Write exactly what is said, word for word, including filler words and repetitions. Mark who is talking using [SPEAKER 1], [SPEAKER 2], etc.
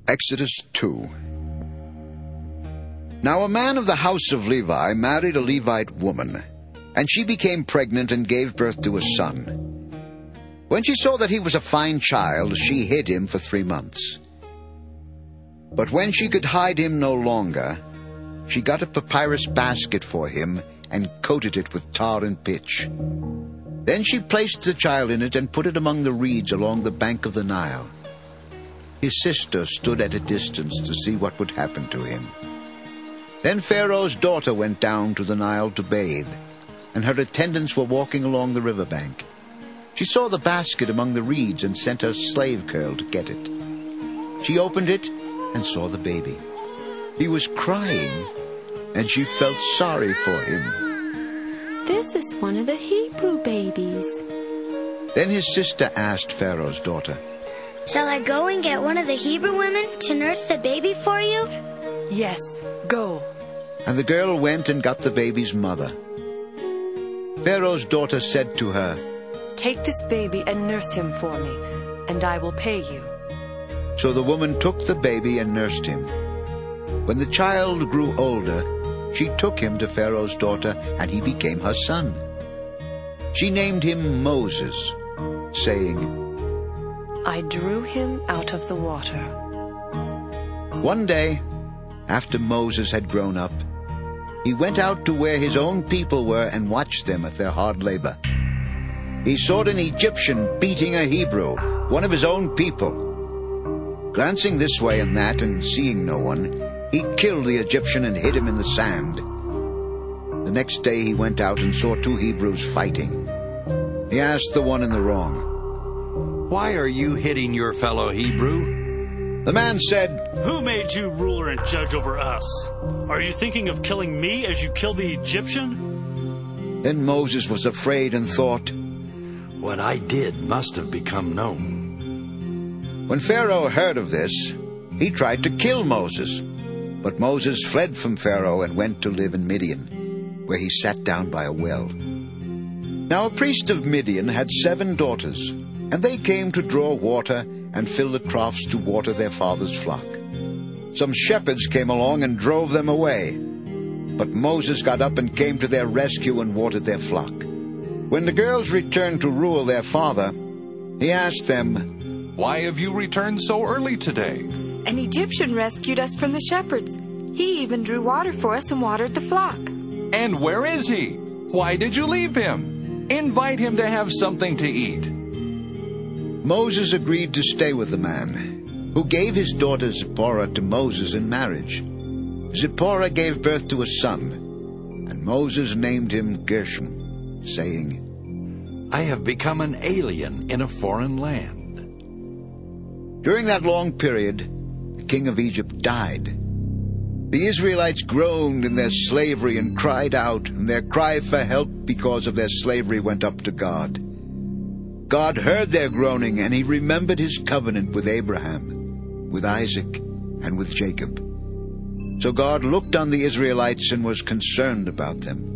[SPEAKER 1] Exodus two. Now a man of the house of Levi married a Levite woman, and she became pregnant and gave birth to a son. When she saw that he was a fine child, she hid him for three months. But when she could hide him no longer, she got a papyrus basket for him and coated it with tar and pitch. Then she placed the child in it and put it among the reeds along the bank of the Nile. His sister stood at a distance to see what would happen to him. Then Pharaoh's daughter went down to the Nile to bathe, and her attendants were walking along the riverbank. She saw the basket among the reeds and sent her slave girl to get it. She opened it and saw the baby. He was crying, and she felt sorry for him.
[SPEAKER 2] This is one of the Hebrew babies.
[SPEAKER 1] Then his sister asked Pharaoh's daughter,
[SPEAKER 3] Shall I go and get one of the Hebrew women to nurse the baby for you?
[SPEAKER 4] Yes, go.
[SPEAKER 1] And the girl went and got the baby's mother. Pharaoh's daughter said to her,
[SPEAKER 4] Take this baby and nurse him for me, and I will pay you.
[SPEAKER 1] So the woman took the baby and nursed him. When the child grew older, she took him to Pharaoh's daughter, and he became her son. She named him Moses, saying,
[SPEAKER 4] I drew him out of the water.
[SPEAKER 1] One day, after Moses had grown up, he went out to where his own people were and watched them at their hard labor. He saw an Egyptian beating a Hebrew, one of his own people. Glancing this way and that and seeing no one, he killed the Egyptian and hid him in the sand. The next day he went out and saw two Hebrews fighting. He asked the one in the wrong,
[SPEAKER 5] Why are you hitting your fellow Hebrew?
[SPEAKER 1] The man said,
[SPEAKER 6] Who made you ruler and judge over us? Are you thinking of killing me as you killed the Egyptian?
[SPEAKER 1] Then Moses was afraid and thought,
[SPEAKER 5] What I did must have become known.
[SPEAKER 1] When Pharaoh heard of this, he tried to kill Moses. But Moses fled from Pharaoh and went to live in Midian, where he sat down by a well. Now a priest of Midian had seven daughters, and they came to draw water and fill the troughs to water their father's flock. Some shepherds came along and drove them away. But Moses got up and came to their rescue and watered their flock. When the girls returned to rule their father, he asked them,
[SPEAKER 7] Why have you returned so early today?
[SPEAKER 2] An Egyptian rescued us from the shepherds. He even drew water for us and watered the flock.
[SPEAKER 7] And where is he? Why did you leave him? Invite him to have something to eat.
[SPEAKER 1] Moses agreed to stay with the man, who gave his daughter Zipporah to Moses in marriage. Zipporah gave birth to a son, and Moses named him Gershom, saying,
[SPEAKER 5] I have become an alien in a foreign land.
[SPEAKER 1] During that long period, the king of Egypt died. The Israelites groaned in their slavery and cried out, and their cry for help because of their slavery went up to God. God heard their groaning, and he remembered his covenant with Abraham, with Isaac, and with Jacob. So God looked on the Israelites and was concerned about them.